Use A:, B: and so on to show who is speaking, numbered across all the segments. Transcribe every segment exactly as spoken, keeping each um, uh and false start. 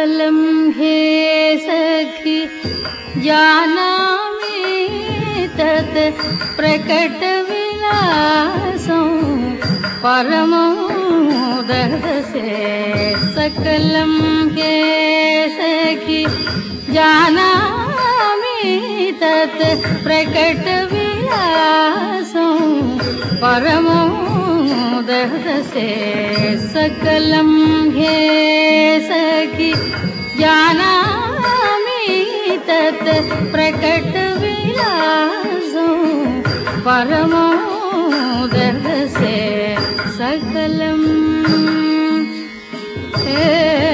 A: सकलं हे सखि जानामि तत् प्रकटविलासं परमोदसे सकलं हे सखि जानामि तत् प्रकटविलासं परमोदसे सकलं हे सखि जानामि तत् प्रकटविलासं परमोदसे सकलं हे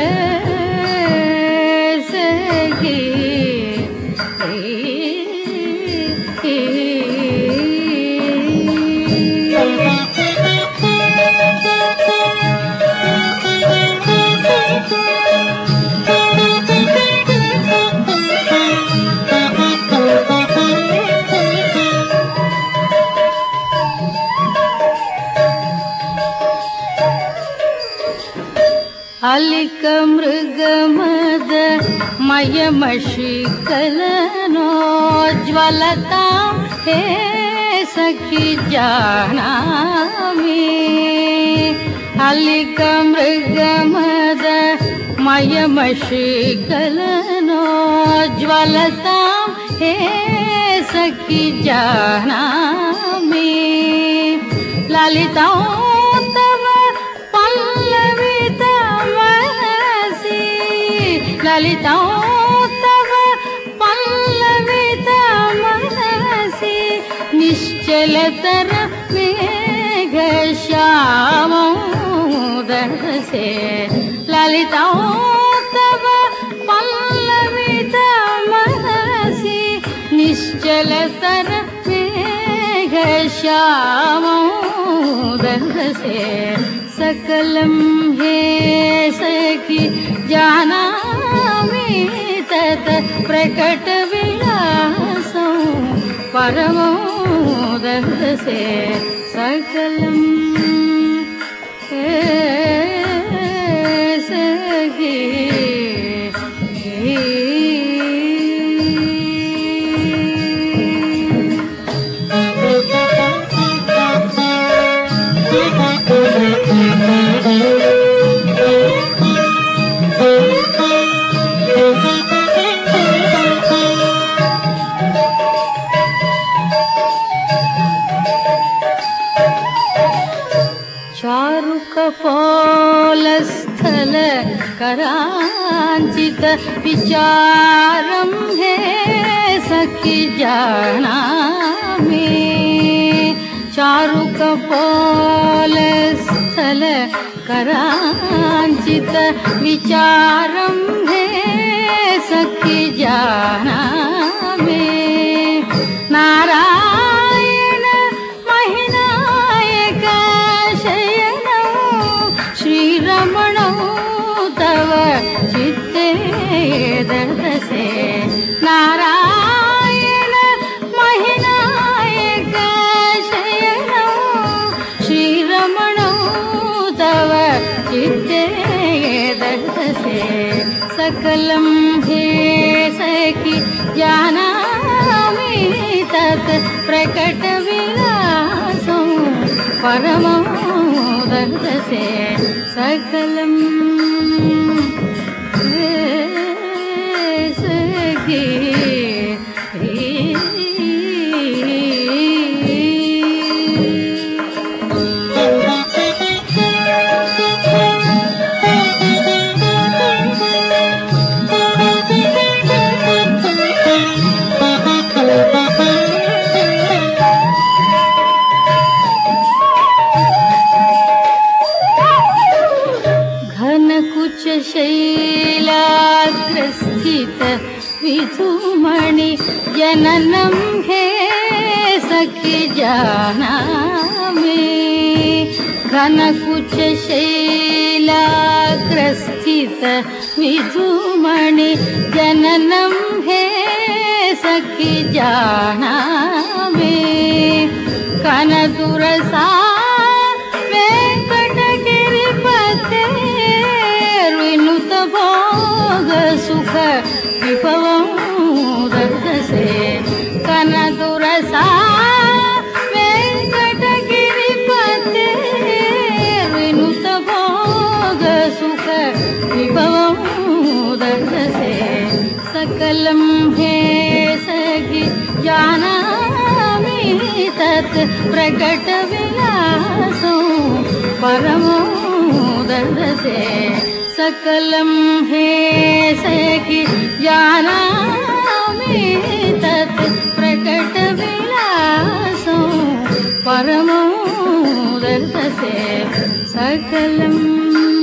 A: सखि अलिक मृगमद मयमशिकलनोज्ज्वलतां हे सखि जानामि अलिक मृगमद मयमशिकलनोज्ज्वलतां हे सखि जानामि ललितां ललितां तव पल्लवितमनसि निश्चलतर मेघश्यामोदसे ललितां तव पल्लवितमनसि निश्चलतर मेघश्यामोदसे सकलं हे सखि जानामि तत् प्रकटविलासं परमोदसे सकलं हे सखि चारुकपोलस्थल करांचित विचारं हे सखि जानामि चारुकपोलस्थल करांचित विचारं हे सखि जानामि नारायण महिनायक श्रीरमणौ तव चित्ते दर्शसे नारायण महिनायक शयनौ श्रीरमणौ तव चित्ते दर्शसे सकलं हे सखि जानामि तत् प्रकटविलासं परमोदसे सकलं हे सखि शैलाग्रस्थित विधुमणि जननं हे सखि जानामि घनकुच शैलाग्रस्थित विधुमणि जननं हे सखि जानामि कनदुरसा वेंकटगिरिपते विनुत भोग विभवं ददसे कनदुरसा वेंकटगिरिपते विनुत भोग सुख विभवं ददसे सकलं हे सखि जानामि तत् प्रकट विलासं परमो ददसे सकलं हे सखि जानामि तत् प्रकट विलासं परमो ददसे सकलं